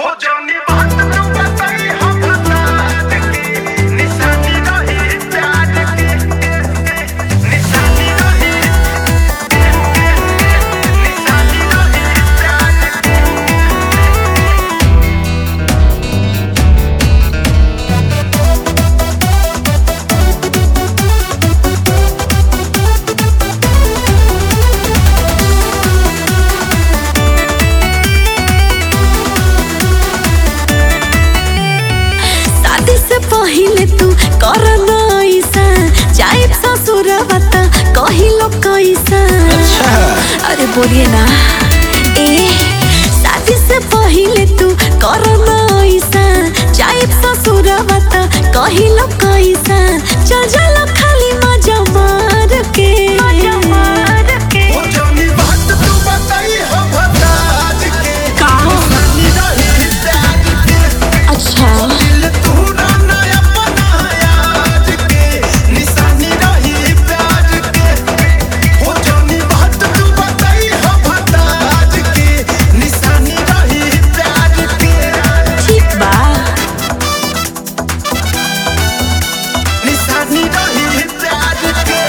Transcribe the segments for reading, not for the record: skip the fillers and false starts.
पहिले तू करना ऐसा जाए ससुरवा त कहिलो कैसा। अच्छा। अरे बोलिए ना ए शादी से पहिले तू करना ऐसा जाए ससुरवा त कहिलो कैसा। चल चल खाली मजा मार के वो जौनी बात तू बताई हो भताज के का रही प्याज के। अच्छा दिल तू ना अपना याद के निशानी रही प्याज के। वो जौनी बात तू बताई हो भताज के निशानी रही प्याज के। ठीक बा निशानी रही प्याज के।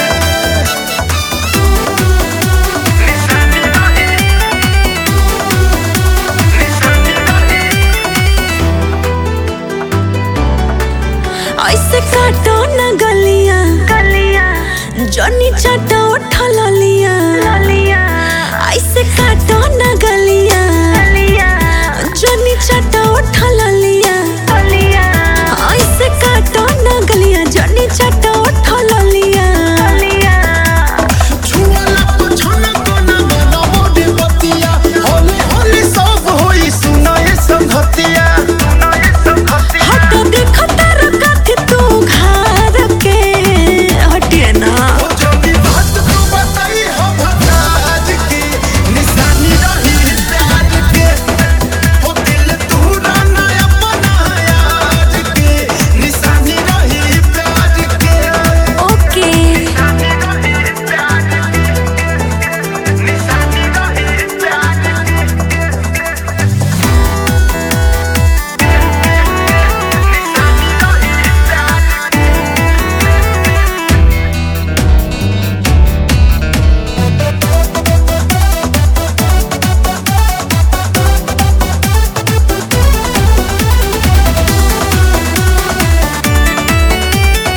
ऐसे काटो न गलियां जनी चटो ठललिया ऐसे काटो न गलियां जनी चटो ठललिया ऐसे काटो न गलियां जनी चटो ठललिया। छुआला पुछना कोना मना मोडी बतिया होले होले सब होई सुना ये संगतिया। हट देखो तार कथ तू घर के हटिए ना। वो जौनी बात तू बताई हो भताज के निशानी रही प्याज के। वो दिल तू ना अपना याद के निशानी रही प्याज के। ओके निशानी रही प्याज के। निशानी रही प्याज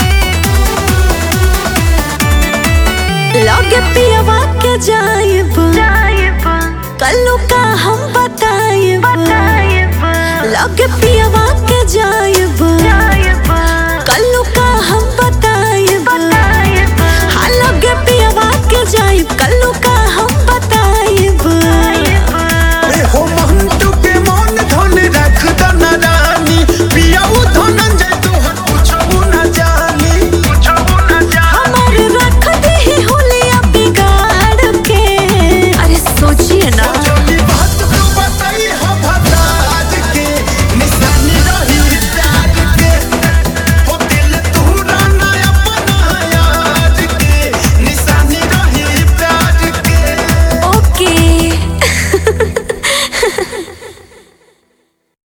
लगे पियवा के जाइब